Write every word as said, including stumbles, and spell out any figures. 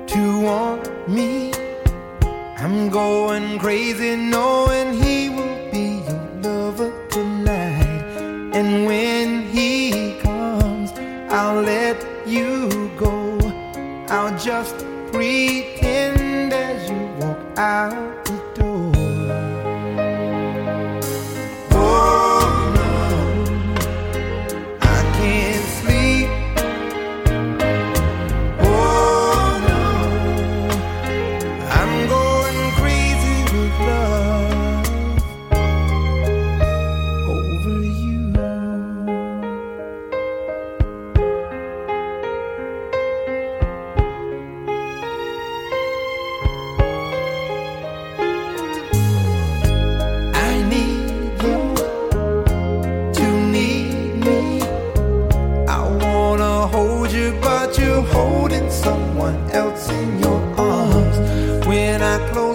to want me. I'm going crazy knowing he will be your lover tonight. And when he comes, I'll let you go. I'll just pretend as you walk out the door. Oh no, I can't sleep. Oh no, I'm going crazy with love over you. I need you to need me. I wanna hold you, but you're holding someone else in your arms. When I close